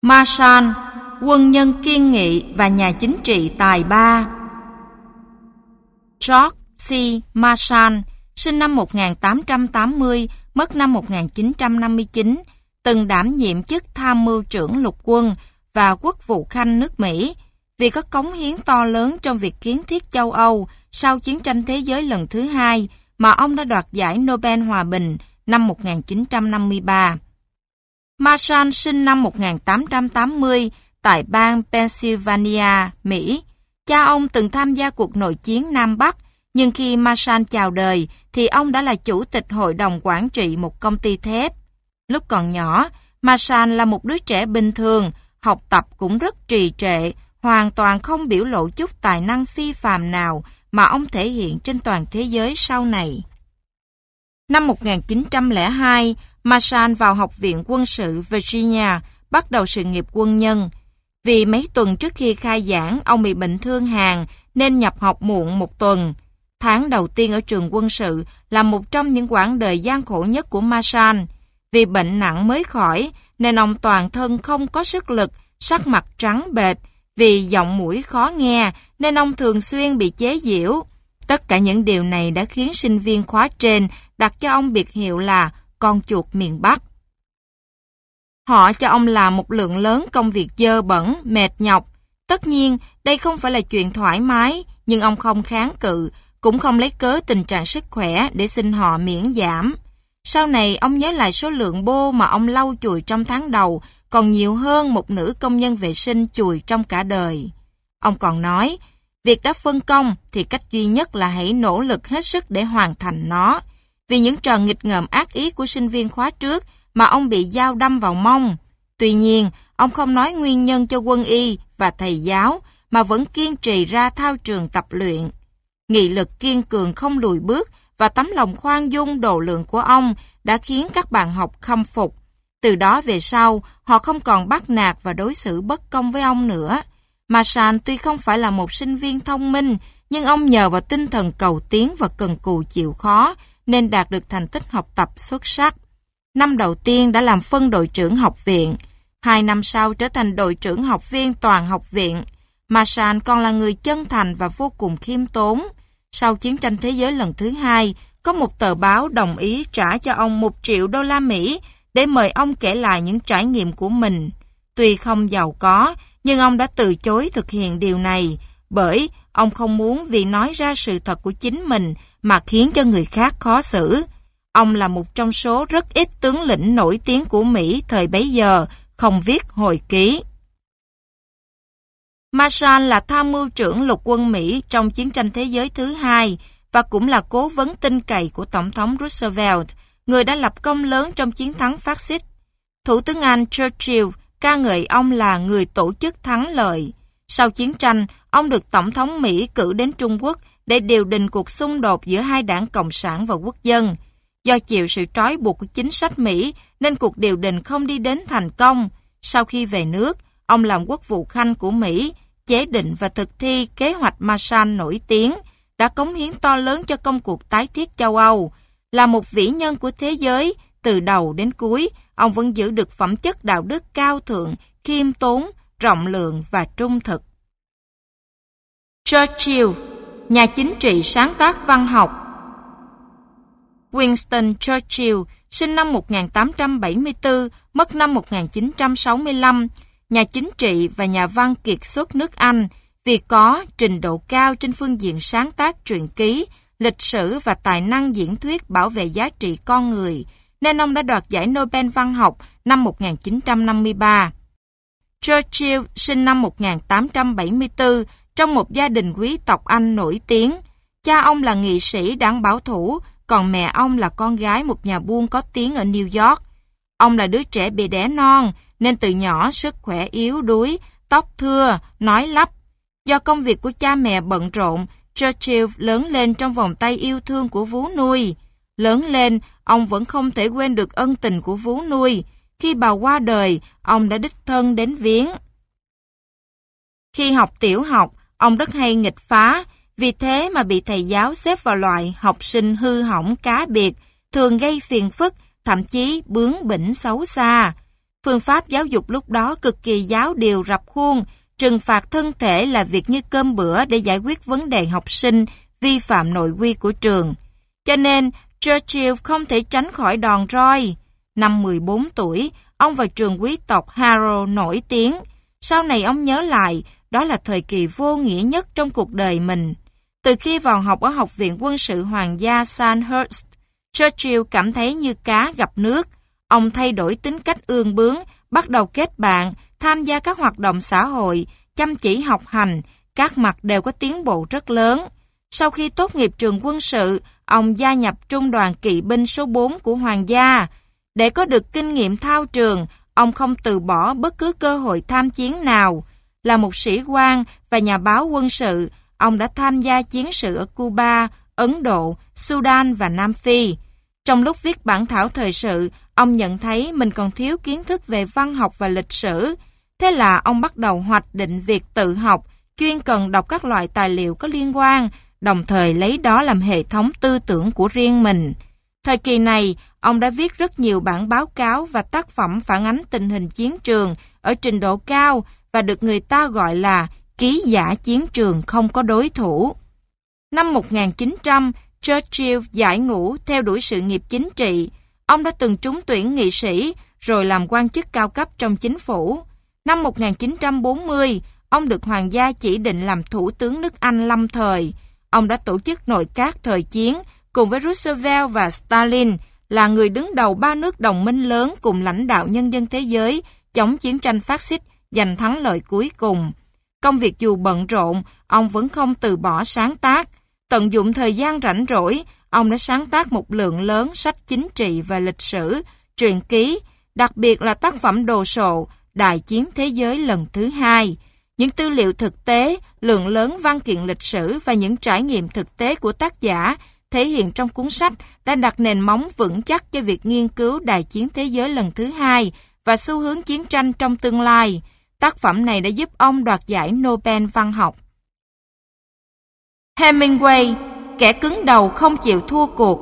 Marshall, quân nhân kiên nghị và nhà chính trị tài ba. George C. Marshall, sinh năm 1880, mất năm 1959, từng đảm nhiệm chức tham mưu trưởng lục quân và quốc vụ khanh nước Mỹ, vì có cống hiến to lớn trong việc kiến thiết châu Âu sau chiến tranh thế giới lần thứ hai mà ông đã đoạt giải Nobel Hòa bình năm 1953. Marshall sinh năm 1880 tại bang Pennsylvania, Mỹ. Cha ông từng tham gia cuộc nội chiến Nam Bắc, nhưng khi Marshall chào đời thì ông đã là chủ tịch hội đồng quản trị một công ty thép. Lúc còn nhỏ, Marshall là một đứa trẻ bình thường, học tập cũng rất trì trệ, hoàn toàn không biểu lộ chút tài năng phi phàm nào mà ông thể hiện trên toàn thế giới sau này. Năm 1902, Marshall vào Học viện Quân sự Virginia, bắt đầu sự nghiệp quân nhân. Vì mấy tuần trước khi khai giảng, ông bị bệnh thương hàn nên nhập học muộn một tuần. Tháng đầu tiên ở trường quân sự là một trong những quãng đời gian khổ nhất của Marshall. Vì bệnh nặng mới khỏi nên ông toàn thân không có sức lực, sắc mặt trắng bệch. Vì giọng mũi khó nghe nên ông thường xuyên bị chế giễu. Tất cả những điều này đã khiến sinh viên khóa trên đặt cho ông biệt hiệu là con chuột miền Bắc. Họ cho ông làm một lượng lớn công việc dơ bẩn, mệt nhọc. Tất nhiên, đây không phải là chuyện thoải mái, nhưng ông không kháng cự, cũng không lấy cớ tình trạng sức khỏe để xin họ miễn giảm. Sau này, ông nhớ lại số lượng bô mà ông lau chùi trong tháng đầu còn nhiều hơn một nữ công nhân vệ sinh chùi trong cả đời. Ông còn nói, việc đã phân công thì cách duy nhất là hãy nỗ lực hết sức để hoàn thành nó. Vì những trò nghịch ngợm ác ý của sinh viên khóa trước mà ông bị dao đâm vào mông. Tuy nhiên, ông không nói nguyên nhân cho quân y và thầy giáo mà vẫn kiên trì ra thao trường tập luyện. Nghị lực kiên cường không lùi bước và tấm lòng khoan dung độ lượng của ông đã khiến các bạn học khâm phục. Từ đó về sau, họ không còn bắt nạt và đối xử bất công với ông nữa. Marshall tuy không phải là một sinh viên thông minh, nhưng ông nhờ vào tinh thần cầu tiến và cần cù chịu khó nên đạt được thành tích học tập xuất sắc. Năm đầu tiên đã làm phân đội trưởng học viện, 2 năm sau trở thành đội trưởng học viên toàn học viện. Marshall còn là người chân thành và vô cùng khiêm tốn. Sau chiến tranh thế giới lần thứ hai, có một tờ báo đồng ý trả cho ông $1 triệu để mời ông kể lại những trải nghiệm của mình. Tuy không giàu có, nhưng ông đã từ chối thực hiện điều này, bởi ông không muốn vì nói ra sự thật của chính mình mà khiến cho người khác khó xử. Ông là một trong số rất ít tướng lĩnh nổi tiếng của Mỹ thời bấy giờ không viết hồi ký. Marshall là tham mưu trưởng lục quân Mỹ trong chiến tranh thế giới thứ hai và cũng là cố vấn tin cậy của Tổng thống Roosevelt, người đã lập công lớn trong chiến thắng phát xít. Thủ tướng Anh Churchill ca ngợi ông là người tổ chức thắng lợi. Sau chiến tranh, ông được Tổng thống Mỹ cử đến Trung Quốc để điều đình cuộc xung đột giữa hai đảng Cộng sản và Quốc dân. Do chịu sự trói buộc của chính sách Mỹ nên cuộc điều đình không đi đến thành công. Sau khi về nước, ông làm quốc vụ khanh của Mỹ, chế định và thực thi kế hoạch Marshall nổi tiếng, đã cống hiến to lớn cho công cuộc tái thiết châu Âu. Là một vĩ nhân của thế giới, từ đầu đến cuối, ông vẫn giữ được phẩm chất đạo đức cao thượng, khiêm tốn, rộng lượng và trung thực. Churchill, nhà chính trị sáng tác văn học. Winston Churchill, sinh năm 1874, mất năm 1965, nhà chính trị và nhà văn kiệt xuất nước Anh, vì có trình độ cao trên phương diện sáng tác truyện ký, lịch sử và tài năng diễn thuyết bảo vệ giá trị con người, nên ông đã đoạt giải Nobel văn học năm 1953. Churchill sinh năm 1874 trong một gia đình quý tộc Anh nổi tiếng. Cha ông là nghị sĩ đảng bảo thủ, còn mẹ ông là con gái một nhà buôn có tiếng ở New York. Ông là đứa trẻ bị đẻ non, nên từ nhỏ sức khỏe yếu đuối, tóc thưa, nói lắp. Do công việc của cha mẹ bận rộn, Churchill lớn lên trong vòng tay yêu thương của vú nuôi. Lớn lên, ông vẫn không thể quên được ân tình của vú nuôi. Khi bà qua đời, ông đã đích thân đến viếng. Khi học tiểu học, ông rất hay nghịch phá, vì thế mà bị thầy giáo xếp vào loại học sinh hư hỏng cá biệt, thường gây phiền phức, thậm chí bướng bỉnh xấu xa. Phương pháp giáo dục lúc đó cực kỳ giáo điều rập khuôn, trừng phạt thân thể là việc như cơm bữa để giải quyết vấn đề học sinh vi phạm nội quy của trường. Cho nên, Churchill không thể tránh khỏi đòn roi. Năm 14 tuổi, ông vào trường quý tộc Harrow nổi tiếng. Sau này ông nhớ lại, đó là thời kỳ vô nghĩa nhất trong cuộc đời mình. Từ khi vào học ở Học viện Quân sự Hoàng gia Sandhurst, Churchill cảm thấy như cá gặp nước. Ông thay đổi tính cách ương bướng, bắt đầu kết bạn, tham gia các hoạt động xã hội, chăm chỉ học hành, các mặt đều có tiến bộ rất lớn. Sau khi tốt nghiệp trường quân sự, ông gia nhập trung đoàn kỵ binh số 4 của Hoàng gia. Để có được kinh nghiệm thao trường, ông không từ bỏ bất cứ cơ hội tham chiến nào. Là một sĩ quan và nhà báo quân sự, ông đã tham gia chiến sự ở Cuba, Ấn Độ, Sudan và Nam Phi. Trong lúc viết bản thảo thời sự, ông nhận thấy mình còn thiếu kiến thức về văn học và lịch sử. Thế là ông bắt đầu hoạch định việc tự học, chuyên cần đọc các loại tài liệu có liên quan, đồng thời lấy đó làm hệ thống tư tưởng của riêng mình. Thời kỳ này, ông đã viết rất nhiều bản báo cáo và tác phẩm phản ánh tình hình chiến trường ở trình độ cao và được người ta gọi là ký giả chiến trường không có đối thủ. Năm 1900, Churchill giải ngũ theo đuổi sự nghiệp chính trị. Ông đã từng trúng tuyển nghị sĩ, rồi làm quan chức cao cấp trong chính phủ. Năm 1940, ông được Hoàng gia chỉ định làm Thủ tướng nước Anh lâm thời. Ông đã tổ chức nội các thời chiến, cùng với Roosevelt và Stalin, là người đứng đầu 3 nước đồng minh lớn cùng lãnh đạo nhân dân thế giới chống chiến tranh phát xít, giành thắng lợi cuối cùng. Công việc dù bận rộn, ông vẫn không từ bỏ sáng tác. Tận dụng thời gian rảnh rỗi, ông đã sáng tác một lượng lớn sách chính trị và lịch sử, truyện ký, đặc biệt là tác phẩm đồ sộ Đại chiến thế giới lần thứ 2. Những tư liệu thực tế, lượng lớn văn kiện lịch sử và những trải nghiệm thực tế của tác giả thể hiện trong cuốn sách đã đặt nền móng vững chắc cho việc nghiên cứu Đại chiến thế giới lần thứ 2 và xu hướng chiến tranh trong tương lai. Tác phẩm này đã giúp ông đoạt giải Nobel văn học. Hemingway, kẻ cứng đầu không chịu thua cuộc.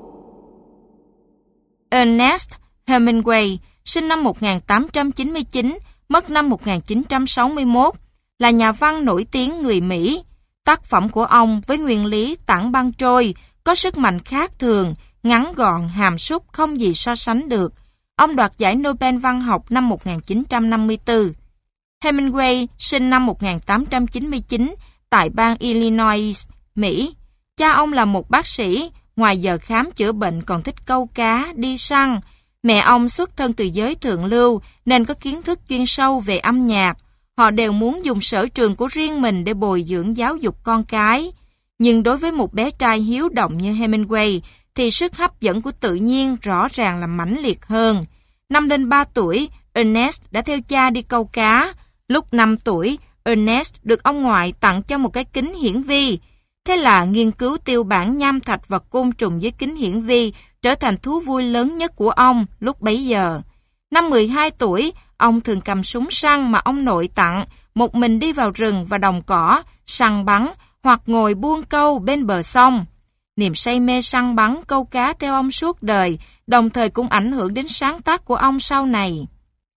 Ernest Hemingway, sinh năm 1899, mất năm 1961, là nhà văn nổi tiếng người Mỹ. Tác phẩm của ông với nguyên lý tảng băng trôi, có sức mạnh khác thường, ngắn gọn, hàm súc, không gì so sánh được. Ông đoạt giải Nobel văn học năm 1954. Hemingway sinh năm 1899 tại bang Illinois, Mỹ. Cha ông là một bác sĩ, ngoài giờ khám chữa bệnh còn thích câu cá, đi săn. Mẹ ông xuất thân từ giới thượng lưu nên có kiến thức chuyên sâu về âm nhạc. Họ đều muốn dùng sở trường của riêng mình để bồi dưỡng giáo dục con cái. Nhưng đối với một bé trai hiếu động như Hemingway thì sức hấp dẫn của tự nhiên rõ ràng là mãnh liệt hơn. Năm lên 3 tuổi, Ernest đã theo cha đi câu cá. Lúc 5 tuổi, Ernest được ông ngoại tặng cho một cái kính hiển vi. Thế là nghiên cứu tiêu bản nham thạch và côn trùng với kính hiển vi trở thành thú vui lớn nhất của ông lúc bấy giờ. Năm 12 tuổi, ông thường cầm súng săn mà ông nội tặng, một mình đi vào rừng và đồng cỏ, săn bắn hoặc ngồi buông câu bên bờ sông. Niềm say mê săn bắn câu cá theo ông suốt đời, đồng thời cũng ảnh hưởng đến sáng tác của ông sau này.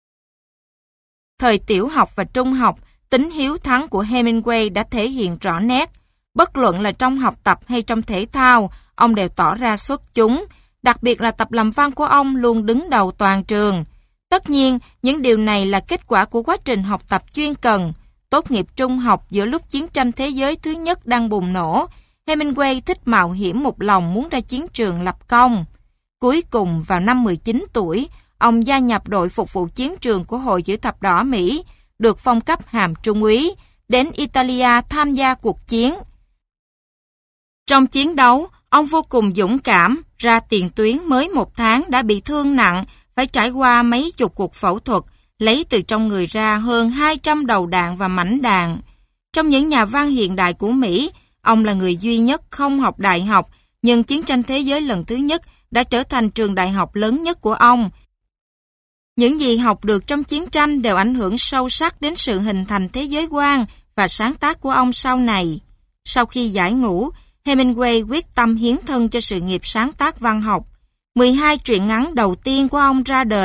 Thời tiểu học và trung học, tính hiếu thắng của Hemingway đã thể hiện rõ nét. Bất luận là trong học tập hay trong thể thao, ông đều tỏ ra xuất chúng. Đặc biệt là tập làm văn của ông luôn đứng đầu toàn trường. Tất nhiên, những điều này là kết quả của quá trình học tập chuyên cần. Tốt nghiệp trung học giữa lúc chiến tranh thế giới thứ nhất đang bùng nổ, Hemingway thích mạo hiểm một lòng muốn ra chiến trường lập công. Cuối cùng vào năm 19 tuổi, ông gia nhập đội phục vụ chiến trường của Hội Chữ Thập Đỏ Mỹ, được phong cấp hàm trung úy, đến Italia tham gia cuộc chiến. Trong chiến đấu, ông vô cùng dũng cảm, ra tiền tuyến mới 1 tháng đã bị thương nặng, phải trải qua mấy chục cuộc phẫu thuật, lấy từ trong người ra hơn 200 đầu đạn và mảnh đạn. Trong những nhà văn hiện đại của Mỹ, ông là người duy nhất không học đại học, nhưng chiến tranh thế giới lần thứ nhất đã trở thành trường đại học lớn nhất của ông. Những gì học được trong chiến tranh đều ảnh hưởng sâu sắc đến sự hình thành thế giới quan và sáng tác của ông sau này. Sau khi giải ngũ, Hemingway quyết tâm hiến thân cho sự nghiệp sáng tác văn học. 12 truyện ngắn đầu tiên của ông ra đời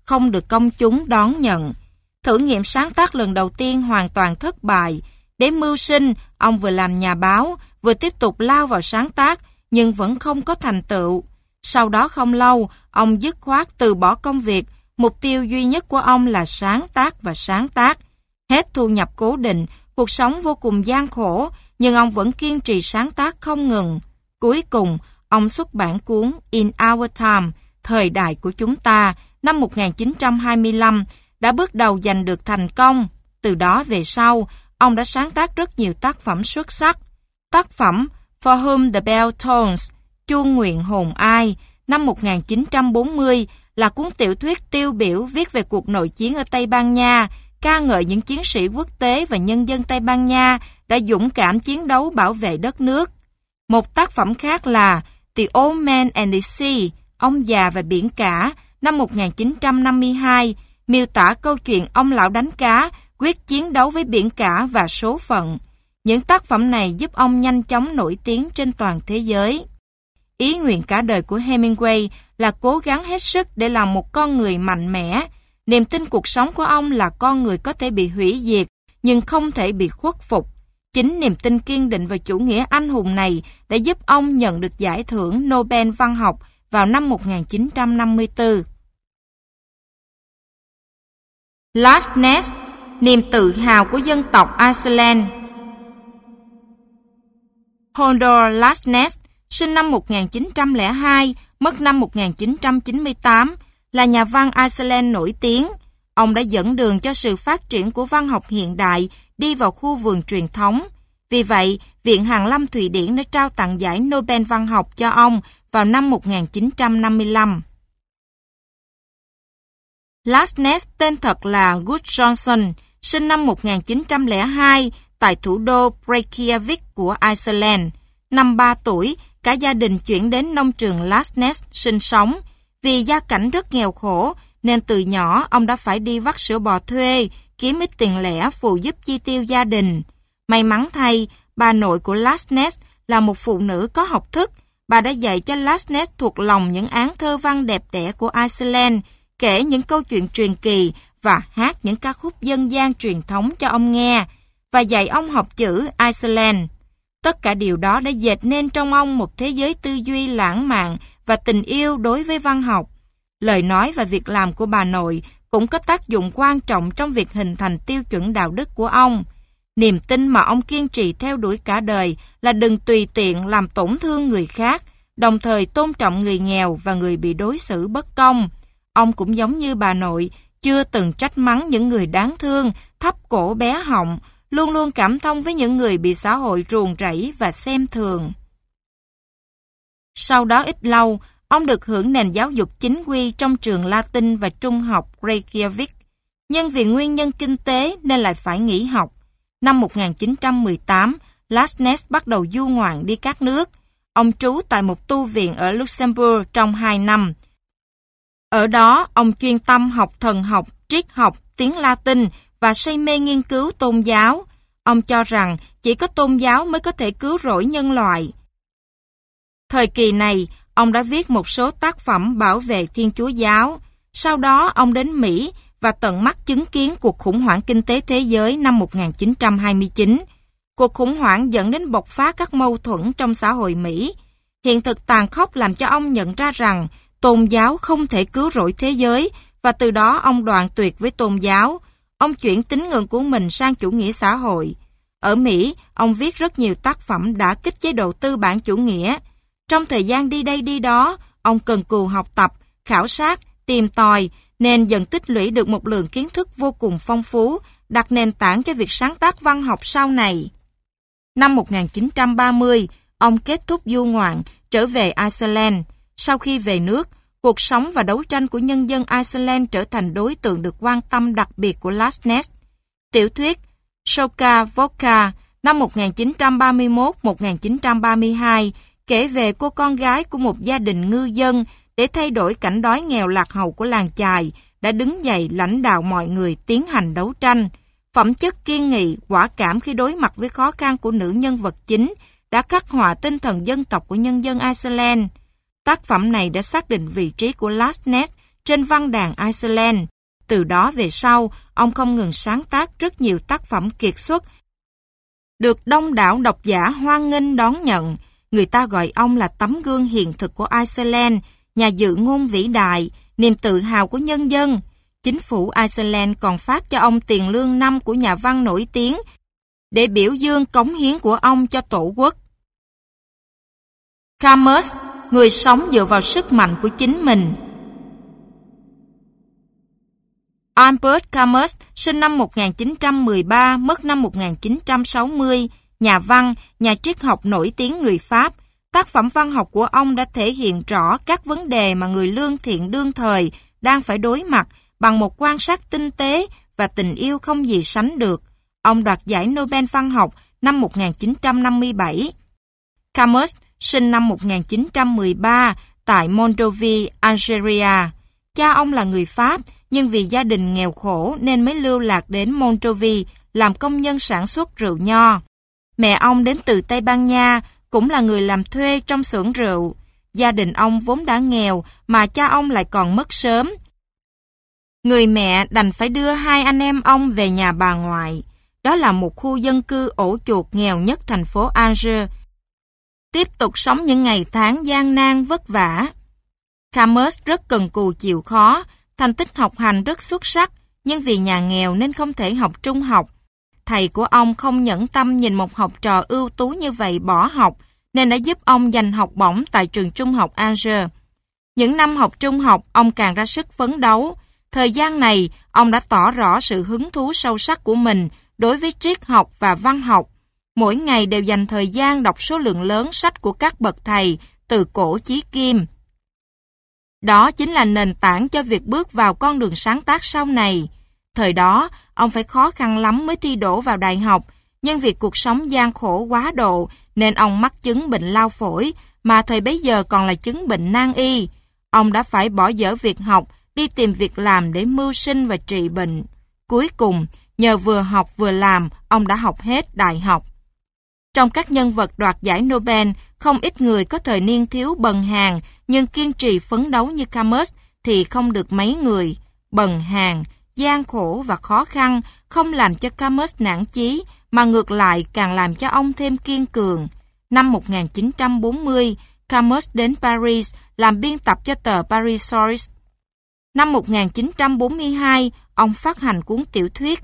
không được công chúng đón nhận. Thử nghiệm sáng tác lần đầu tiên hoàn toàn thất bại. Để mưu sinh, ông vừa làm nhà báo, vừa tiếp tục lao vào sáng tác, nhưng vẫn không có thành tựu. Sau đó không lâu, ông dứt khoát từ bỏ công việc, mục tiêu duy nhất của ông là sáng tác và sáng tác. Hết thu nhập cố định, cuộc sống vô cùng gian khổ, nhưng ông vẫn kiên trì sáng tác không ngừng. Cuối cùng, ông xuất bản cuốn In Our Time, Thời đại của chúng ta, năm 1925, đã bước đầu giành được thành công. Từ đó về sau, ông đã sáng tác rất nhiều tác phẩm xuất sắc. Tác phẩm For Whom the Bell Tolls, Chuông nguyện hồn ai, năm 1940, là cuốn tiểu thuyết tiêu biểu viết về cuộc nội chiến ở Tây Ban Nha, ca ngợi những chiến sĩ quốc tế và nhân dân Tây Ban Nha đã dũng cảm chiến đấu bảo vệ đất nước. Một tác phẩm khác là The Old Man and the Sea, Ông già và biển cả, năm 1952, miêu tả câu chuyện ông lão đánh cá, quyết chiến đấu với biển cả và số phận. Những tác phẩm này giúp ông nhanh chóng nổi tiếng trên toàn thế giới. Ý nguyện cả đời của Hemingway là cố gắng hết sức để làm một con người mạnh mẽ. Niềm tin cuộc sống của ông là con người có thể bị hủy diệt, nhưng không thể bị khuất phục. Chính niềm tin kiên định và chủ nghĩa anh hùng này đã giúp ông nhận được giải thưởng Nobel văn học vào năm 1954. Last Nest, niềm tự hào của dân tộc Iceland. Halldór Laxness, sinh năm 1902, mất năm 1998, là nhà văn Iceland nổi tiếng. Ông đã dẫn đường cho sự phát triển của văn học hiện đại đi vào khu vườn truyền thống. Vì vậy, Viện Hàn Lâm Thụy Điển đã trao tặng giải Nobel văn học cho ông vào năm 1955. Laxness tên thật là Gudjohnsen, sinh năm 1902 tại thủ đô Reykjavik của Iceland. Năm 3 tuổi, cả gia đình chuyển đến nông trường Laxness sinh sống. Vì gia cảnh rất nghèo khổ, nên từ nhỏ ông đã phải đi vắt sữa bò thuê, kiếm ít tiền lẻ phụ giúp chi tiêu gia đình. May mắn thay, bà nội của Laxness là một phụ nữ có học thức. Bà đã dạy cho Laxness thuộc lòng những áng thơ văn đẹp đẽ của Iceland, kể những câu chuyện truyền kỳ và hát những ca khúc dân gian truyền thống cho ông nghe, và dạy ông học chữ Iceland. Tất cả điều đó đã dệt nên trong ông một thế giới tư duy lãng mạn và tình yêu đối với văn học. Lời nói và việc làm của bà nội cũng có tác dụng quan trọng trong việc hình thành tiêu chuẩn đạo đức của ông. Niềm tin mà ông kiên trì theo đuổi cả đời là đừng tùy tiện làm tổn thương người khác, đồng thời tôn trọng người nghèo và người bị đối xử bất công. Ông cũng giống như bà nội, chưa từng trách mắng những người đáng thương, thấp cổ bé họng, luôn luôn cảm thông với những người bị xã hội ruồng rẫy và xem thường. Sau đó ít lâu, ông được hưởng nền giáo dục chính quy trong trường Latin và trung học Reykjavik, nhưng vì nguyên nhân kinh tế nên lại phải nghỉ học. Năm 1918, Laxness bắt đầu du ngoạn đi các nước. Ông trú tại một tu viện ở Luxembourg trong 2 năm. Ở đó, ông chuyên tâm học thần học, triết học, tiếng Latin và say mê nghiên cứu tôn giáo. Ông cho rằng chỉ có tôn giáo mới có thể cứu rỗi nhân loại. Thời kỳ này, ông đã viết một số tác phẩm bảo vệ Thiên Chúa giáo. Sau đó, ông đến Mỹ và tận mắt chứng kiến cuộc khủng hoảng kinh tế thế giới năm 1929. Cuộc khủng hoảng dẫn đến bộc phát các mâu thuẫn trong xã hội Mỹ. Hiện thực tàn khốc làm cho ông nhận ra rằng tôn giáo không thể cứu rỗi thế giới, và từ đó ông đoạn tuyệt với tôn giáo. Ông chuyển tín ngưỡng của mình sang chủ nghĩa xã hội. Ở Mỹ, ông viết rất nhiều tác phẩm đả kích chế độ tư bản chủ nghĩa. Trong thời gian đi đây đi đó, ông cần cù học tập, khảo sát, tìm tòi, nên dần tích lũy được một lượng kiến thức vô cùng phong phú, đặt nền tảng cho việc sáng tác văn học sau này. Năm 1930, ông kết thúc du ngoạn, trở về Iceland. Sau khi về nước, cuộc sống và đấu tranh của nhân dân Iceland trở thành đối tượng được quan tâm đặc biệt của Laxness. Tiểu thuyết Soka Vodka năm 1931-1932 kể về cô con gái của một gia đình ngư dân để thay đổi cảnh đói nghèo lạc hậu của làng chài, đã đứng dậy lãnh đạo mọi người tiến hành đấu tranh. Phẩm chất kiên nghị, quả cảm khi đối mặt với khó khăn của nữ nhân vật chính đã khắc họa tinh thần dân tộc của nhân dân Iceland. Tác phẩm này đã xác định vị trí của Laxness trên văn đàn Iceland. Từ đó về sau, ông không ngừng sáng tác rất nhiều tác phẩm kiệt xuất, được đông đảo độc giả hoan nghênh đón nhận. Người ta gọi ông là tấm gương hiện thực của Iceland, nhà dự ngôn vĩ đại, niềm tự hào của nhân dân. Chính phủ Iceland còn phát cho ông tiền lương năm của nhà văn nổi tiếng để biểu dương cống hiến của ông cho tổ quốc. Camus, người sống dựa vào sức mạnh của chính mình. Albert Camus, sinh năm 1913, mất năm 1960, nhà văn, nhà triết học nổi tiếng người Pháp. Tác phẩm văn học của ông đã thể hiện rõ các vấn đề mà người lương thiện đương thời đang phải đối mặt bằng một quan sát tinh tế và tình yêu không gì sánh được. Ông đoạt giải Nobel văn học năm 1957. Camus sinh năm 1913 tại Monrovia, Algeria. Cha ông là người Pháp, nhưng vì gia đình nghèo khổ nên mới lưu lạc đến Monrovia làm công nhân sản xuất rượu nho. Mẹ ông đến từ Tây Ban Nha, cũng là người làm thuê trong xưởng rượu. Gia đình ông vốn đã nghèo mà cha ông lại còn mất sớm. Người mẹ đành phải đưa hai anh em ông về nhà bà ngoại. Đó là một khu dân cư ổ chuột nghèo nhất thành phố Alger. Tiếp tục sống những ngày tháng gian nan vất vả. Camus rất cần cù chịu khó, thành tích học hành rất xuất sắc, nhưng vì nhà nghèo nên không thể học trung học. Thầy của ông không nhẫn tâm nhìn một học trò ưu tú như vậy bỏ học, nên đã giúp ông giành học bổng tại trường trung học Alger. Những năm học trung học, ông càng ra sức phấn đấu. Thời gian này, ông đã tỏ rõ sự hứng thú sâu sắc của mình đối với triết học và văn học. Mỗi ngày đều dành thời gian đọc số lượng lớn sách của các bậc thầy, từ cổ chí kim. Đó chính là nền tảng cho việc bước vào con đường sáng tác sau này. Thời đó, ông phải khó khăn lắm mới thi đỗ vào đại học, nhưng vì cuộc sống gian khổ quá độ nên ông mắc chứng bệnh lao phổi, mà thời bấy giờ còn là chứng bệnh nan y. Ông đã phải bỏ dở việc học, đi tìm việc làm để mưu sinh và trị bệnh. Cuối cùng, nhờ vừa học vừa làm, ông đã học hết đại học. Trong các nhân vật đoạt giải Nobel, không ít người có thời niên thiếu bần hàn nhưng kiên trì phấn đấu như Camus thì không được mấy người. Bần hàn, gian khổ và khó khăn không làm cho Camus nản chí, mà ngược lại càng làm cho ông thêm kiên cường. Năm 1940, Camus đến Paris làm biên tập cho tờ Paris Source. Năm 1942, ông phát hành cuốn tiểu thuyết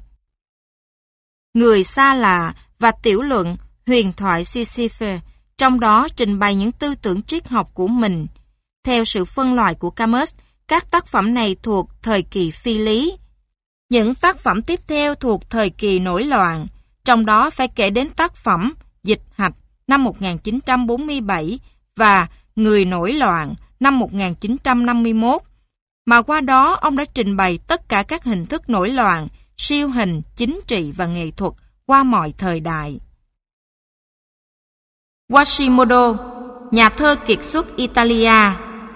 Người xa lạ và tiểu luận Huyền thoại Sisyphe, trong đó trình bày những tư tưởng triết học của mình. Theo sự phân loại của Camus, các tác phẩm này thuộc thời kỳ phi lý. Những tác phẩm tiếp theo thuộc thời kỳ nổi loạn, trong đó phải kể đến tác phẩm Dịch hạch năm 1947 và Người nổi loạn năm 1951, mà qua đó ông đã trình bày tất cả các hình thức nổi loạn, siêu hình, chính trị và nghệ thuật qua mọi thời đại. Quasimodo, nhà thơ kiệt xuất Italia.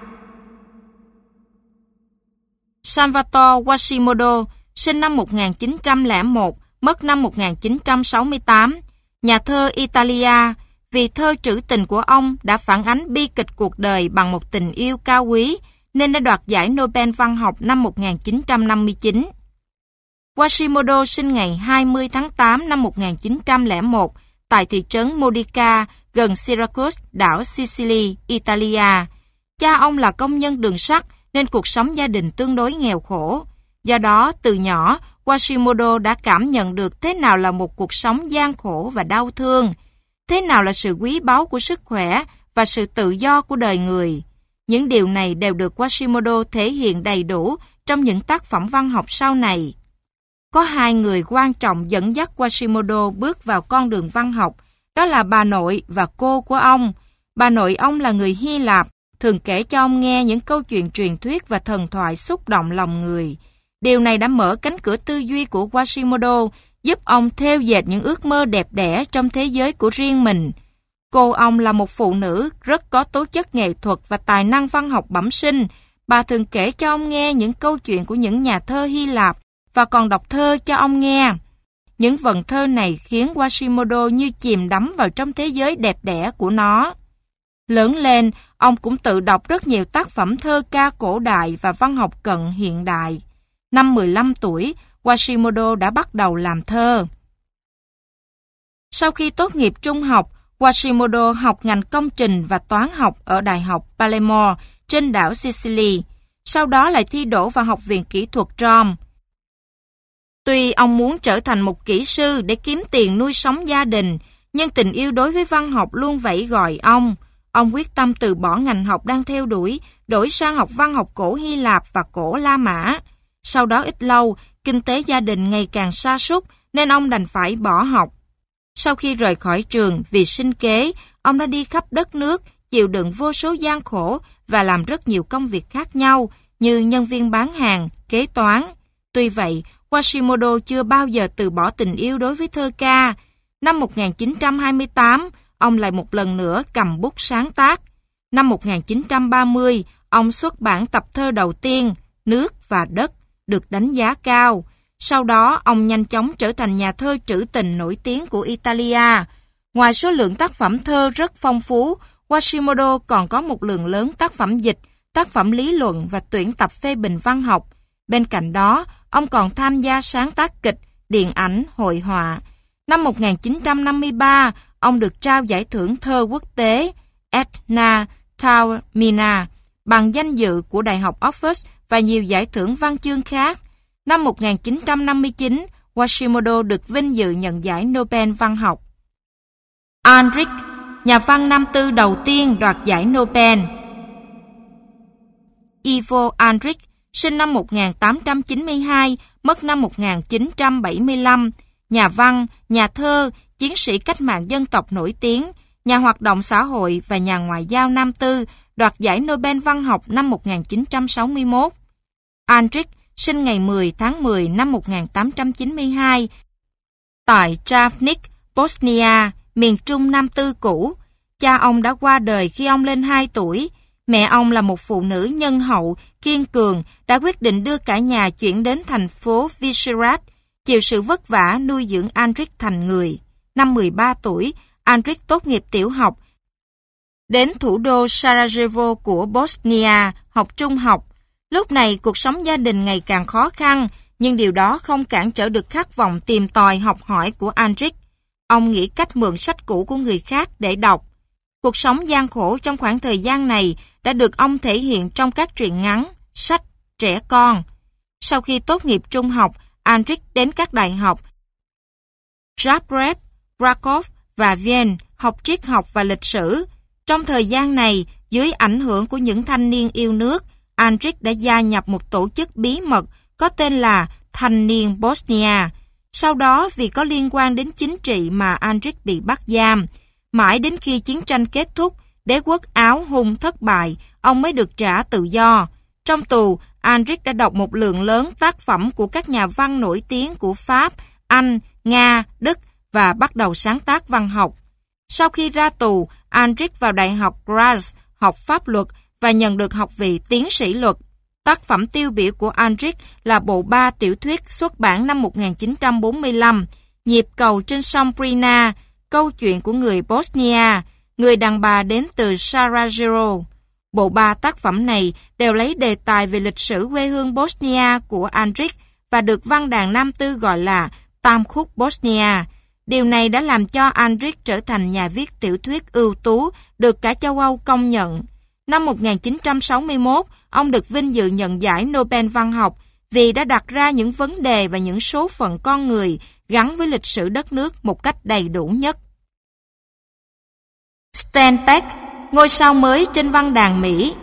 Salvatore Quasimodo, sinh năm 1901, mất năm 1968, nhà thơ Italia. Vì thơ trữ tình của ông đã phản ánh bi kịch cuộc đời bằng một tình yêu cao quý, nên đã đoạt giải Nobel văn học năm 1959. Quasimodo sinh ngày 20 tháng 8 năm 1901 tại thị trấn Modica, gần Syracuse, đảo Sicily, Italia. Cha ông là công nhân đường sắt nên cuộc sống gia đình tương đối nghèo khổ. Do đó, từ nhỏ, Quasimodo đã cảm nhận được thế nào là một cuộc sống gian khổ và đau thương, thế nào là sự quý báu của sức khỏe và sự tự do của đời người. Những điều này đều được Quasimodo thể hiện đầy đủ trong những tác phẩm văn học sau này. Có hai người quan trọng dẫn dắt Quasimodo bước vào con đường văn học, đó là bà nội và cô của ông. Bà nội ông là người Hy Lạp, thường kể cho ông nghe những câu chuyện truyền thuyết và thần thoại xúc động lòng người. Điều này đã mở cánh cửa tư duy của Quasimodo, giúp ông thêu dệt những ước mơ đẹp đẽ trong thế giới của riêng mình. Cô ông là một phụ nữ rất có tố chất nghệ thuật và tài năng văn học bẩm sinh. Bà thường kể cho ông nghe những câu chuyện của những nhà thơ Hy Lạp và còn đọc thơ cho ông nghe. Những vần thơ này khiến Quasimodo như chìm đắm vào trong thế giới đẹp đẽ của nó. Lớn lên, ông cũng tự đọc rất nhiều tác phẩm thơ ca cổ đại và văn học cận hiện đại. Năm 15 tuổi, Quasimodo đã bắt đầu làm thơ. Sau khi tốt nghiệp trung học, Quasimodo học ngành công trình và toán học ở Đại học Palermo trên đảo Sicily. Sau đó lại thi đỗ vào Học viện Kỹ thuật Rome. Tuy ông muốn trở thành một kỹ sư để kiếm tiền nuôi sống gia đình, nhưng tình yêu đối với văn học luôn vẫy gọi ông. Ông quyết tâm từ bỏ ngành học đang theo đuổi, đổi sang học văn học cổ Hy Lạp và cổ La Mã. Sau đó ít lâu, kinh tế gia đình ngày càng sa sút nên ông đành phải bỏ học. Sau khi rời khỏi trường vì sinh kế, ông đã đi khắp đất nước, chịu đựng vô số gian khổ và làm rất nhiều công việc khác nhau như nhân viên bán hàng, kế toán. Tuy vậy, Quasimodo chưa bao giờ từ bỏ tình yêu đối với thơ ca. Năm 1928, ông lại một lần nữa cầm bút sáng tác. Năm 1930, ông xuất bản tập thơ đầu tiên, Nước và Đất, được đánh giá cao. Sau đó, ông nhanh chóng trở thành nhà thơ trữ tình nổi tiếng của Italia. Ngoài số lượng tác phẩm thơ rất phong phú, Quasimodo còn có một lượng lớn tác phẩm dịch, tác phẩm lý luận và tuyển tập phê bình văn học. Bên cạnh đó, ông còn tham gia sáng tác kịch, điện ảnh, hội họa. Năm 1953, ông được trao giải thưởng thơ quốc tế Etna Taormina bằng danh dự của Đại học Oxford và nhiều giải thưởng văn chương khác. Năm 1959, Quasimodo được vinh dự nhận giải Nobel văn học. Andrich, nhà văn Nam Tư đầu tiên đoạt giải Nobel. Ivo Andrich, sinh năm 1892, mất năm 1975, nhà văn, nhà thơ, chiến sĩ cách mạng dân tộc nổi tiếng, nhà hoạt động xã hội và nhà ngoại giao Nam Tư, đoạt giải Nobel văn học năm 1961. Andrich sinh ngày 10 tháng 10 năm 1892 tại Travnik, Bosnia, miền Trung Nam Tư cũ. Cha ông đã qua đời khi ông lên 2 tuổi. Mẹ ông là một phụ nữ nhân hậu, kiên cường, đã quyết định đưa cả nhà chuyển đến thành phố Visegrad, chịu sự vất vả nuôi dưỡng Andrich thành người. Năm 13 tuổi, Andrich tốt nghiệp tiểu học, đến thủ đô Sarajevo của Bosnia, học trung học. Lúc này, cuộc sống gia đình ngày càng khó khăn, nhưng điều đó không cản trở được khát vọng tìm tòi học hỏi của Andrich. Ông nghĩ cách mượn sách cũ của người khác để đọc. Cuộc sống gian khổ trong khoảng thời gian này đã được ông thể hiện trong các truyện ngắn, sách, trẻ con. Sau khi tốt nghiệp trung học, Andrich đến các đại học Zagreb, Krakow và Vienna học triết học và lịch sử. Trong thời gian này, dưới ảnh hưởng của những thanh niên yêu nước, Andrich đã gia nhập một tổ chức bí mật có tên là Thanh niên Bosnia. Sau đó, vì có liên quan đến chính trị mà Andrich bị bắt giam. Mãi đến khi chiến tranh kết thúc, đế quốc Áo Hung thất bại, ông mới được trả tự do. Trong tù, Andrich đã đọc một lượng lớn tác phẩm của các nhà văn nổi tiếng của Pháp, Anh, Nga, Đức và bắt đầu sáng tác văn học. Sau khi ra tù, Andrich vào Đại học Graz học pháp luật và nhận được học vị tiến sĩ luật. Tác phẩm tiêu biểu của Andrich là bộ 3 tiểu thuyết xuất bản năm 1945, Nhịp cầu trên sông Drina, Câu chuyện của người Bosnia, Người đàn bà đến từ Sarajevo. Bộ 3 tác phẩm này đều lấy đề tài về lịch sử quê hương Bosnia của Andrich và được văn đàn Nam Tư gọi là Tam khúc Bosnia. Điều này đã làm cho Andrich trở thành nhà viết tiểu thuyết ưu tú được cả châu Âu công nhận. Năm 1961, ông được vinh dự nhận giải Nobel văn học vì đã đặt ra những vấn đề và những số phận con người gắn với lịch sử đất nước một cách đầy đủ nhất. Steinbeck, ngôi sao mới trên văn đàn Mỹ.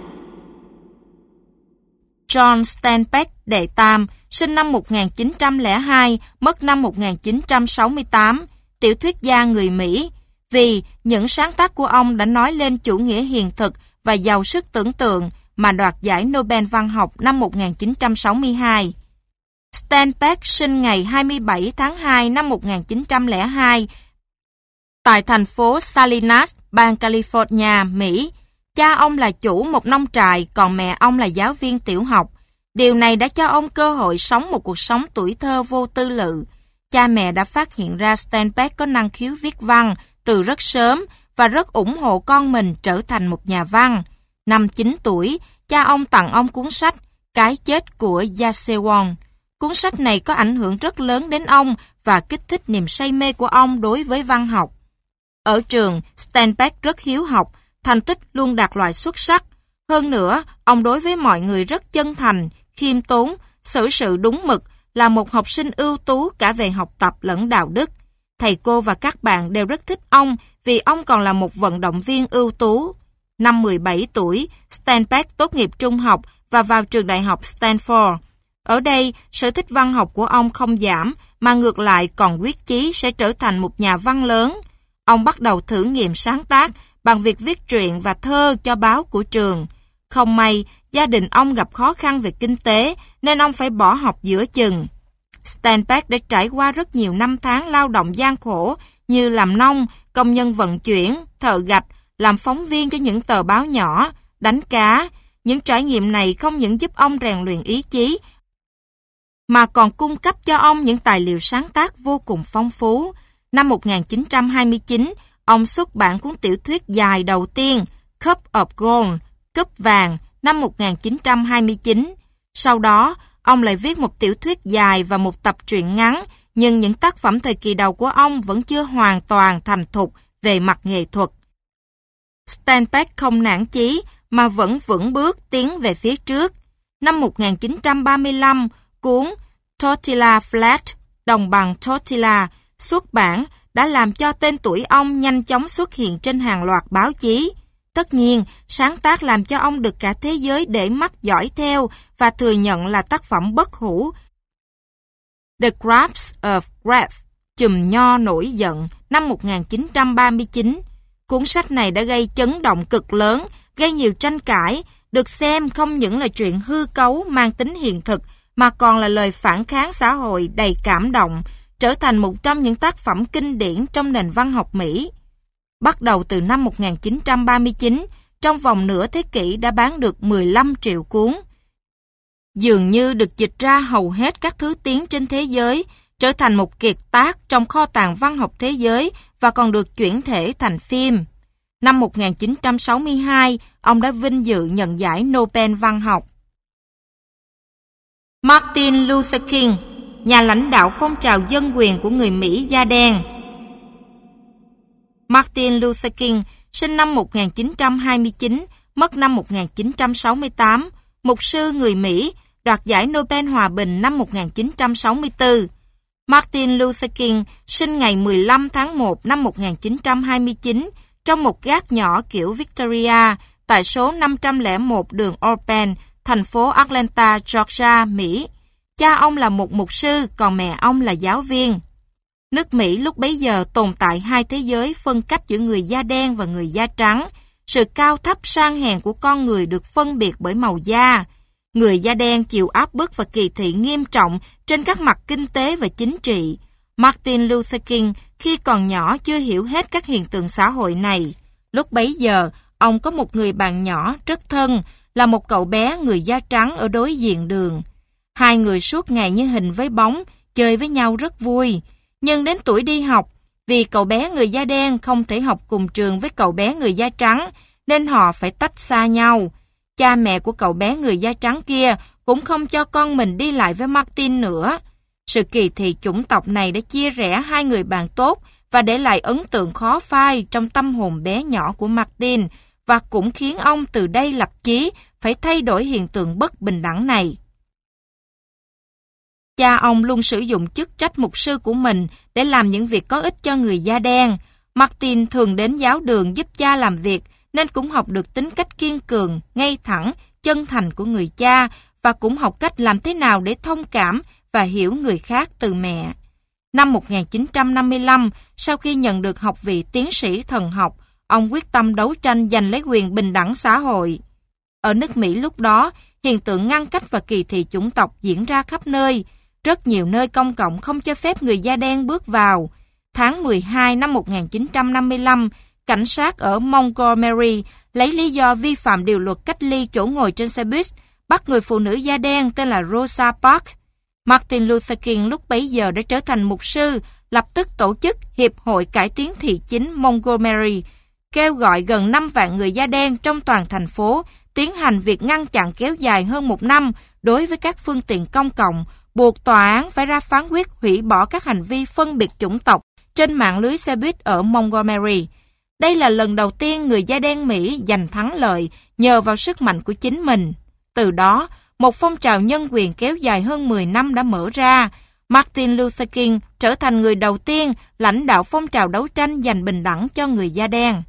John Steinbeck đệ tam, sinh năm 1902, mất năm 1968, tiểu thuyết gia người Mỹ. Vì những sáng tác của ông đã nói lên chủ nghĩa hiền thực và giàu sức tưởng tượng mà đoạt giải Nobel văn học năm 1962. Steinbeck sinh ngày 27 tháng 2 năm 1902 tại thành phố Salinas, bang California, Mỹ. Cha ông là chủ một nông trại, còn mẹ ông là giáo viên tiểu học. Điều này đã cho ông cơ hội sống một cuộc sống tuổi thơ vô tư lự. Cha mẹ đã phát hiện ra Steinbeck có năng khiếu viết văn từ rất sớm và rất ủng hộ con mình trở thành một nhà văn. Năm 9 tuổi, cha ông tặng ông cuốn sách Cái chết của Yasewon. Cuốn sách này có ảnh hưởng rất lớn đến ông và kích thích niềm say mê của ông đối với văn học. Ở trường, Steinbeck rất hiếu học, thành tích luôn đạt loại xuất sắc. Hơn nữa, ông đối với mọi người rất chân thành, khiêm tốn, xử sự đúng mực, là một học sinh ưu tú cả về học tập lẫn đạo đức. Thầy cô và các bạn đều rất thích ông vì ông còn là một vận động viên ưu tú. Năm 17 tuổi, Steinbeck tốt nghiệp trung học và vào trường đại học Stanford. Ở đây, sở thích văn học của ông không giảm, mà ngược lại còn quyết chí sẽ trở thành một nhà văn lớn. Ông bắt đầu thử nghiệm sáng tác bằng việc viết truyện và thơ cho báo của trường. Không may, gia đình ông gặp khó khăn về kinh tế nên ông phải bỏ học giữa chừng. Steinbeck đã trải qua rất nhiều năm tháng lao động gian khổ như làm nông, công nhân vận chuyển, thợ gạch, làm phóng viên cho những tờ báo nhỏ, đánh cá. Những trải nghiệm này không những giúp ông rèn luyện ý chí, mà còn cung cấp cho ông những tài liệu sáng tác vô cùng phong phú. Năm 1929, ông xuất bản cuốn tiểu thuyết dài đầu tiên, Cup of Gold, cúp vàng, năm 1929. Sau đó, ông lại viết một tiểu thuyết dài và một tập truyện ngắn, nhưng những tác phẩm thời kỳ đầu của ông vẫn chưa hoàn toàn thành thục về mặt nghệ thuật. Steinbeck không nản chí mà vẫn vững bước tiến về phía trước. Năm 1935, cuốn Tortilla Flat, đồng bằng Tortilla, xuất bản đã làm cho tên tuổi ông nhanh chóng xuất hiện trên hàng loạt báo chí. Tất nhiên, sáng tác làm cho ông được cả thế giới để mắt dõi theo và thừa nhận là tác phẩm bất hủ. The Grapes of Wrath, chùm nho nổi giận, năm 1939. Cuốn sách này đã gây chấn động cực lớn, gây nhiều tranh cãi, được xem không những là chuyện hư cấu mang tính hiện thực, mà còn là lời phản kháng xã hội đầy cảm động, trở thành một trong những tác phẩm kinh điển trong nền văn học Mỹ. Bắt đầu từ năm 1939, trong vòng nửa thế kỷ đã bán được 15 triệu cuốn. Dường như được dịch ra hầu hết các thứ tiếng trên thế giới, trở thành một kiệt tác trong kho tàng văn học thế giới và còn được chuyển thể thành phim. Năm 1962, ông đã vinh dự nhận giải Nobel văn học. Martin Luther King, nhà lãnh đạo phong trào dân quyền của người Mỹ da đen. Martin Luther King sinh năm 1929, mất năm 1968, mục sư người Mỹ, đoạt giải Nobel Hòa bình năm 1964. Martin Luther King sinh ngày 15 tháng 1 năm 1929 trong một gác nhỏ kiểu Victoria tại số 501 đường Orpen, thành phố Atlanta, Georgia, Mỹ. Cha ông là một mục sư, còn mẹ ông là giáo viên. Nước Mỹ lúc bấy giờ tồn tại hai thế giới phân cách giữa người da đen và người da trắng. Sự cao thấp sang hèn của con người được phân biệt bởi màu da. Người da đen chịu áp bức và kỳ thị nghiêm trọng trên các mặt kinh tế và chính trị. Martin Luther King khi còn nhỏ chưa hiểu hết các hiện tượng xã hội này. Lúc bấy giờ, ông có một người bạn nhỏ rất thân, là một cậu bé người da trắng ở đối diện đường. Hai người suốt ngày như hình với bóng, chơi với nhau rất vui. Nhưng đến tuổi đi học, vì cậu bé người da đen không thể học cùng trường với cậu bé người da trắng, nên họ phải tách xa nhau. Cha mẹ của cậu bé người da trắng kia cũng không cho con mình đi lại với Martin nữa. Sự kỳ thị chủng tộc này đã chia rẽ hai người bạn tốt và để lại ấn tượng khó phai trong tâm hồn bé nhỏ của Martin, và cũng khiến ông từ đây lập chí phải thay đổi hiện tượng bất bình đẳng này. Cha ông luôn sử dụng chức trách mục sư của mình để làm những việc có ích cho người da đen. Martin thường đến giáo đường giúp cha làm việc, nên cũng học được tính cách kiên cường, ngay thẳng, chân thành của người cha, và cũng học cách làm thế nào để thông cảm và hiểu người khác từ mẹ. Năm 1955, sau khi nhận được học vị tiến sĩ thần học, ông quyết tâm đấu tranh giành lấy quyền bình đẳng xã hội. Ở nước Mỹ lúc đó, hiện tượng ngăn cách và kỳ thị chủng tộc diễn ra khắp nơi. Rất nhiều nơi công cộng không cho phép người da đen bước vào. Tháng 12 năm 1955, cảnh sát ở Montgomery lấy lý do vi phạm điều luật cách ly chỗ ngồi trên xe buýt, bắt người phụ nữ da đen tên là Rosa Parks. Martin Luther King lúc bấy giờ đã trở thành mục sư, lập tức tổ chức Hiệp hội Cải tiến Thị chính Montgomery, kêu gọi gần 5 vạn người da đen trong toàn thành phố tiến hành việc ngăn chặn kéo dài hơn 1 năm đối với các phương tiện công cộng, buộc tòa án phải ra phán quyết hủy bỏ các hành vi phân biệt chủng tộc trên mạng lưới xe buýt ở Montgomery. Đây là lần đầu tiên người da đen Mỹ giành thắng lợi nhờ vào sức mạnh của chính mình. Từ đó, một phong trào nhân quyền kéo dài hơn 10 năm đã mở ra. Martin Luther King trở thành người đầu tiên lãnh đạo phong trào đấu tranh giành bình đẳng cho người da đen.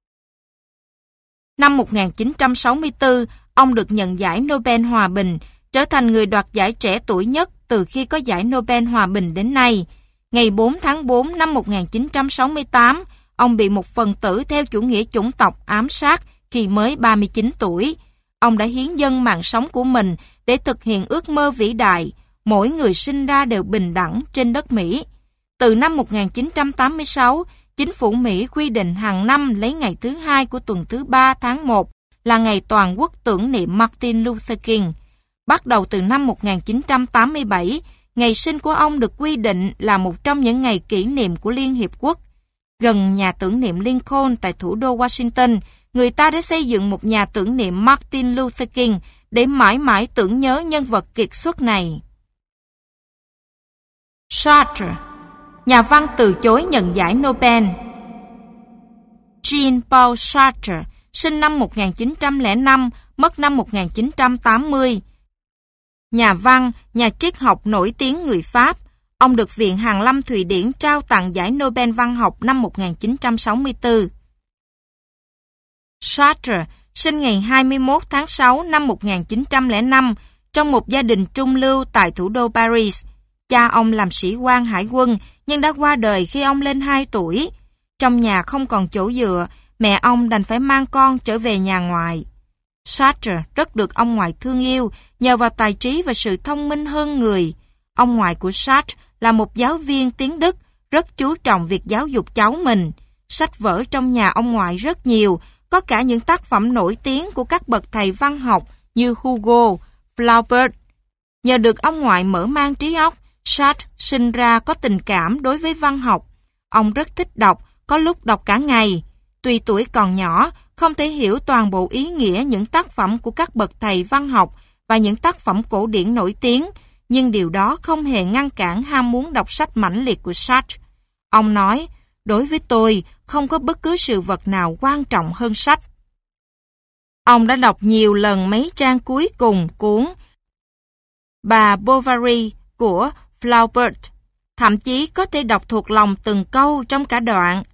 Năm 1964, ông được nhận giải Nobel Hòa Bình, trở thành người đoạt giải trẻ tuổi nhất từ khi có giải Nobel Hòa Bình đến nay. Ngày 4 tháng 4 năm 1968, ông bị một phần tử theo chủ nghĩa chủng tộc ám sát khi mới 39 tuổi. Ông đã hiến dâng mạng sống của mình để thực hiện ước mơ vĩ đại, mỗi người sinh ra đều bình đẳng trên đất Mỹ. Từ năm 1986, chính phủ Mỹ quy định hàng năm lấy ngày thứ 2 của tuần thứ 3 tháng 1 là ngày toàn quốc tưởng niệm Martin Luther King. Bắt đầu từ năm 1987, ngày sinh của ông được quy định là một trong những ngày kỷ niệm của Liên Hiệp Quốc. Gần nhà tưởng niệm Lincoln tại thủ đô Washington, người ta đã xây dựng một nhà tưởng niệm Martin Luther King để mãi mãi tưởng nhớ nhân vật kiệt xuất này. Sartre, nhà văn từ chối nhận giải Nobel. Jean-Paul Sartre, sinh năm 1905, mất năm 1980. Nhà văn, nhà triết học nổi tiếng người Pháp. Ông được Viện Hàn Lâm Thụy Điển trao tặng giải Nobel văn học năm 1964. Sartre sinh ngày 21 tháng 6 năm 1905 trong một gia đình trung lưu tại thủ đô Paris. Cha ông làm sĩ quan hải quân nhưng đã qua đời khi ông lên 2 tuổi. Trong nhà không còn chỗ dựa, mẹ ông đành phải mang con trở về nhà ngoại. Sartre rất được ông ngoại thương yêu nhờ vào tài trí và sự thông minh hơn người. Ông ngoại của Sartre là một giáo viên tiếng Đức, rất chú trọng việc giáo dục cháu mình. Sách vở trong nhà ông ngoại rất nhiều, có cả những tác phẩm nổi tiếng của các bậc thầy văn học như Hugo, Flaubert. Nhờ được ông ngoại mở mang trí óc, Sartre sinh ra có tình cảm đối với văn học. Ông rất thích đọc, có lúc đọc cả ngày. Tuy tuổi còn nhỏ, không thể hiểu toàn bộ ý nghĩa những tác phẩm của các bậc thầy văn học và những tác phẩm cổ điển nổi tiếng, nhưng điều đó không hề ngăn cản ham muốn đọc sách mãnh liệt của Sartre. Ông nói, đối với tôi, không có bất cứ sự vật nào quan trọng hơn sách. Ông đã đọc nhiều lần mấy trang cuối cùng cuốn Bà Bovary của Flaubert, thậm chí có thể đọc thuộc lòng từng câu trong cả đoạn.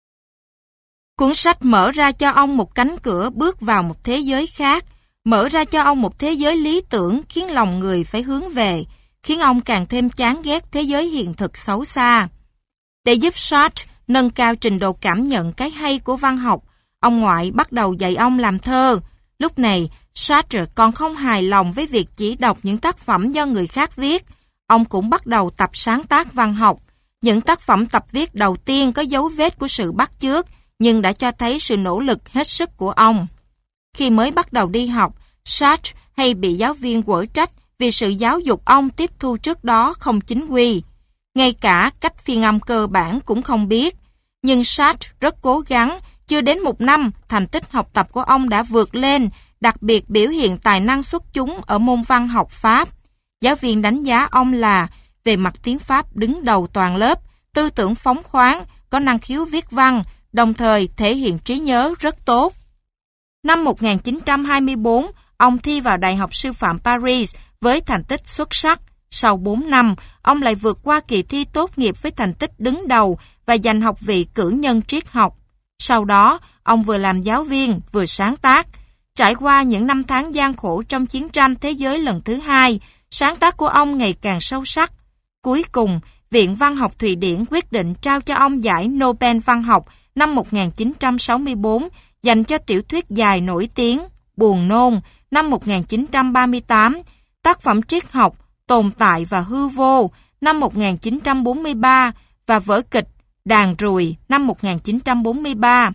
Cuốn sách mở ra cho ông một cánh cửa bước vào một thế giới khác, mở ra cho ông một thế giới lý tưởng khiến lòng người phải hướng về, khiến ông càng thêm chán ghét thế giới hiện thực xấu xa. Để giúp Sartre nâng cao trình độ cảm nhận cái hay của văn học, ông ngoại bắt đầu dạy ông làm thơ. Lúc này, Sartre còn không hài lòng với việc chỉ đọc những tác phẩm do người khác viết. Ông cũng bắt đầu tập sáng tác văn học. Những tác phẩm tập viết đầu tiên có dấu vết của sự bắt chước, nhưng đã cho thấy sự nỗ lực hết sức của ông. Khi mới bắt đầu đi học, Sartre hay bị giáo viên quở trách vì sự giáo dục ông tiếp thu trước đó không chính quy. Ngay cả cách phiên âm cơ bản cũng không biết. Nhưng Sartre rất cố gắng, chưa đến 1 năm, thành tích học tập của ông đã vượt lên, đặc biệt biểu hiện tài năng xuất chúng ở môn văn học Pháp. Giáo viên đánh giá ông là, về mặt tiếng Pháp đứng đầu toàn lớp, tư tưởng phóng khoáng, có năng khiếu viết văn, đồng thời thể hiện trí nhớ rất tốt. Năm 1924, ông thi vào Đại học Sư phạm Paris với thành tích xuất sắc. Sau 4 năm, ông lại vượt qua kỳ thi tốt nghiệp với thành tích đứng đầu và giành học vị cử nhân triết học. Sau đó, ông vừa làm giáo viên, vừa sáng tác. Trải qua những năm tháng gian khổ trong chiến tranh thế giới lần thứ 2, sáng tác của ông ngày càng sâu sắc. Cuối cùng, Viện Văn học Thụy Điển quyết định trao cho ông giải Nobel văn học năm 1964 dành cho tiểu thuyết dài nổi tiếng Buồn nôn năm 1938, tác phẩm triết học Tồn tại và hư vô năm 1943 và vở kịch Đàn ruồi năm 1943.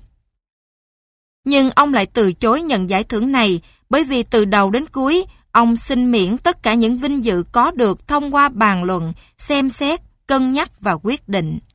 Nhưng ông lại từ chối nhận giải thưởng này bởi vì từ đầu đến cuối, ông xin miễn tất cả những vinh dự có được thông qua bàn luận, xem xét, cân nhắc và quyết định.